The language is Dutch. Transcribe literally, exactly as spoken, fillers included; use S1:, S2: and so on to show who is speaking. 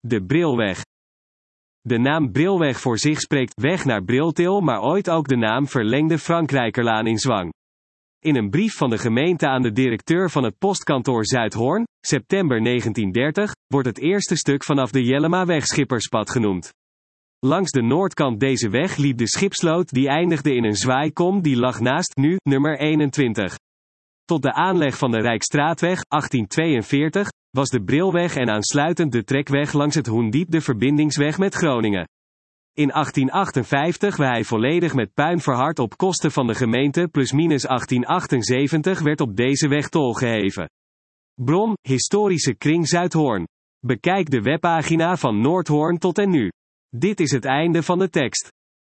S1: De Brilweg. De naam Brilweg voor zich spreekt weg naar Briltil, maar ooit ook de naam Verlengde Frankrijkerlaan in zwang. In een brief van de gemeente aan de directeur van het postkantoor Zuidhoorn, september negentien dertig, wordt het eerste stuk vanaf de Jellemaweg Schipperspad genoemd. Langs de noordkant deze weg liep de schipsloot die eindigde in een zwaaikom die lag naast, nu, nummer eenentwintig. Tot de aanleg van de Rijksstraatweg, achttien tweeënveertig, was de Brilweg en aansluitend de trekweg langs het Hoendiep de verbindingsweg met Groningen. In achttien achtenvijftig werd hij volledig met puin verhard op kosten van de gemeente plusminus achttien achtenzeventig werd op deze weg tol geheven. Bron, Historische Kring Zuidhoorn. Bekijk de webpagina van Noordhoorn tot en nu. Dit is het einde van de tekst.